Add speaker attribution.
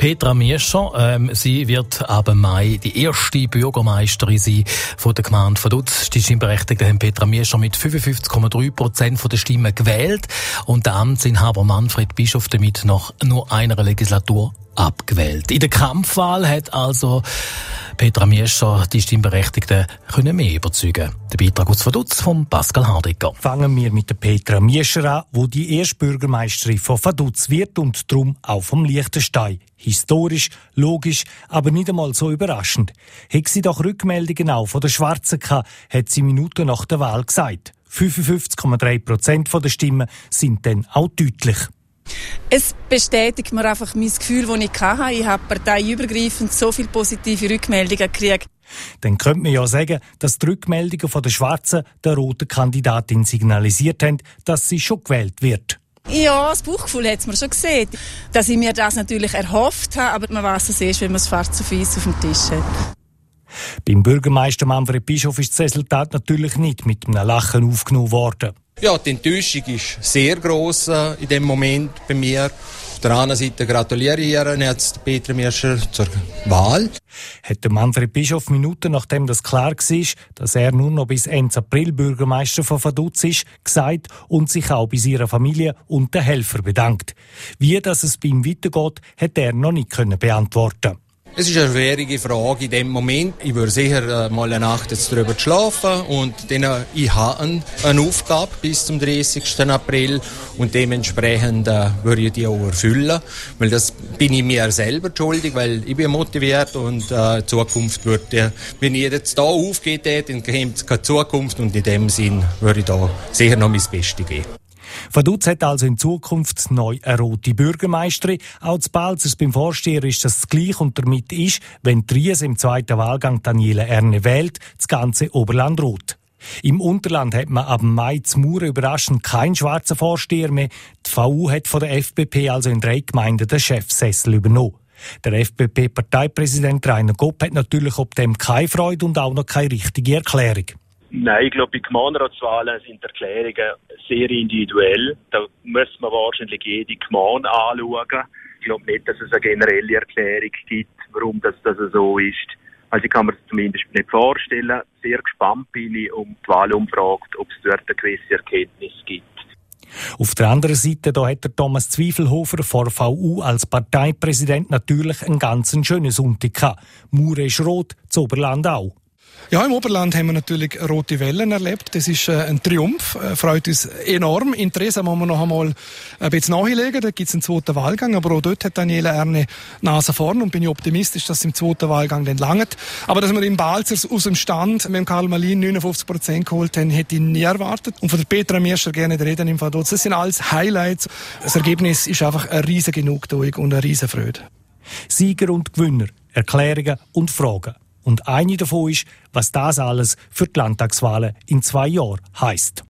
Speaker 1: Petra Miescher. Sie wird ab Mai die erste Bürgermeisterin sein von der Gemeinde Vaduz. Die Stimmberechtigten haben Petra Miescher mit 55,3% der Stimmen gewählt und der Amtsinhaber Manfred Bischof damit nach nur einer Legislatur abgewählt. In der Kampfwahl hat also Petra Miescher die Stimmberechtigten mehr überzeugen. Der Beitrag aus Vaduz von Pascal Hardiger.
Speaker 2: Fangen wir mit der Petra Miescher an, die die erste Bürgermeisterin von Vaduz wird und darum auch vom Liechtenstein. Historisch, logisch, aber nicht einmal so überraschend. Hat sie doch Rückmeldungen auch von der Schwarzen gehabt, hat sie Minuten nach der Wahl gesagt. 55,3% der Stimmen sind dann auch deutlich.
Speaker 3: Es bestätigt mir einfach mein Gefühl, das ich hatte. Ich habe parteiübergreifend so viele positive Rückmeldungen gekriegt.
Speaker 2: Dann könnte man ja sagen, dass die Rückmeldungen von der Schwarzen der roten Kandidatin signalisiert haben, dass sie schon gewählt wird.
Speaker 3: Ja, das Bauchgefühl hat es mir schon gesehen. Dass ich mir das natürlich erhofft habe, aber man weiß es erst, wenn man es schwarz auf weiß auf dem Tisch hat.
Speaker 2: Beim Bürgermeister Manfred Bischof ist das Resultat natürlich nicht mit einem Lachen aufgenommen worden.
Speaker 4: Ja, die Enttäuschung ist sehr gross in dem Moment bei mir. Auf der anderen Seite gratuliere ich ihr jetzt Petra Miescher zur Wahl.
Speaker 2: Hat der Manfred Bischof Minuten nachdem das klar war, dass er nur noch bis Ende April Bürgermeister von Vaduz ist, gesagt und sich auch bei ihrer Familie und den Helfern bedankt. Wie das es bei ihm weitergeht, hat er noch nicht beantworten.
Speaker 4: Es ist eine schwierige Frage in dem Moment. Ich würde sicher mal eine Nacht jetzt darüber schlafen und dann ich habe eine Aufgabe bis zum 30. April und dementsprechend würde ich die auch erfüllen, weil das bin ich mir selber schuldig, weil ich bin motiviert und in Zukunft würde, wenn ich jetzt da aufgehe, dann käme es keine Zukunft und in dem Sinn würde ich da sicher noch mein Bestes geben.
Speaker 2: Vaduz hat also in Zukunft neu eine rote Bürgermeisterin. Auch zu Balzers beim Vorsteher ist das gleich und damit ist, wenn die Ries im zweiten Wahlgang Daniela Erne wählt, das ganze Oberland rot. Im Unterland hat man ab Mai zu Mauren überraschend keinen schwarzen Vorsteher mehr. Die VU hat von der FPP also in 3 Gemeinden den Chefsessel übernommen. Der FPP-Parteipräsident Rainer Gopp hat natürlich ob dem keine Freude und auch noch keine richtige Erklärung.
Speaker 5: Nein, ich glaube, bei Gemeinderatswahlen sind die Erklärungen sehr individuell. Da muss man wahrscheinlich jede Gemeinde anschauen. Ich glaube nicht, dass es eine generelle Erklärung gibt, warum das so ist. Also ich kann mir das zumindest nicht vorstellen. Sehr gespannt bin ich um die Wahlumfrage, ob es dort eine gewisse Erkenntnis gibt.
Speaker 2: Auf der anderen Seite da hat der Thomas Zwiefelhofer vor VU als Parteipräsident natürlich einen ganz schönen Sonntag gehabt. Mauren ist rot, das Oberland auch.
Speaker 6: Ja, im Oberland haben wir natürlich rote Wellen erlebt. Das ist ein Triumph, freut uns enorm. In Tresa muss man noch einmal ein bisschen nachlegen, da gibt es einen zweiten Wahlgang, aber auch dort hat Daniela Erne Nase vorn und bin ich optimistisch, dass es im zweiten Wahlgang dann langt. Aber dass wir in Balzers aus dem Stand mit dem Karl Malin 59% geholt haben, hätte ich nie erwartet. Und von der Petra Miescher gerne reden im Vaduz. Das sind alles Highlights. Das Ergebnis ist einfach eine riesige Genugtuung und eine riesige Freude.
Speaker 2: Sieger und Gewinner, Erklärungen und Fragen. Und eine davon ist, was das alles für die Landtagswahlen in 2 Jahren heisst.